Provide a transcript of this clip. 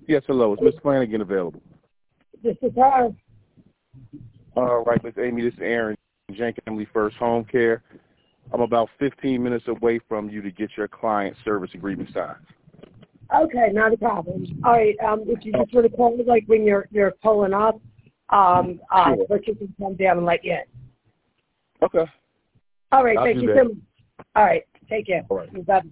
Yes, hello. Is Miss Flanagan available? This is her. All right, Miss Amy, this is Aaron Jenkins, Family First Home Care. I'm about 15 minutes away from you to get your client service agreement signed. Okay, not a problem. All right, if you just want to call me, like, when you're pulling up, Sure. but you can come down and let you in. Okay. All right, I'll thank do you that. so much. All right, take care. All right. Bye.